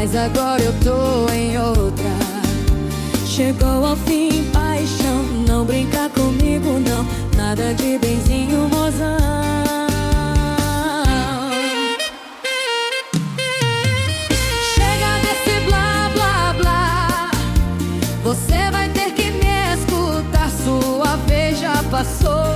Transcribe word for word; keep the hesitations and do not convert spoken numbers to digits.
mas agora eu tô em outra. Chegou ao fim, paixão, não brinca comigo não, nada de benzinho, mozão. Chega desse blá, blá, blá, você vai ter que me escutar, sua vez já passou.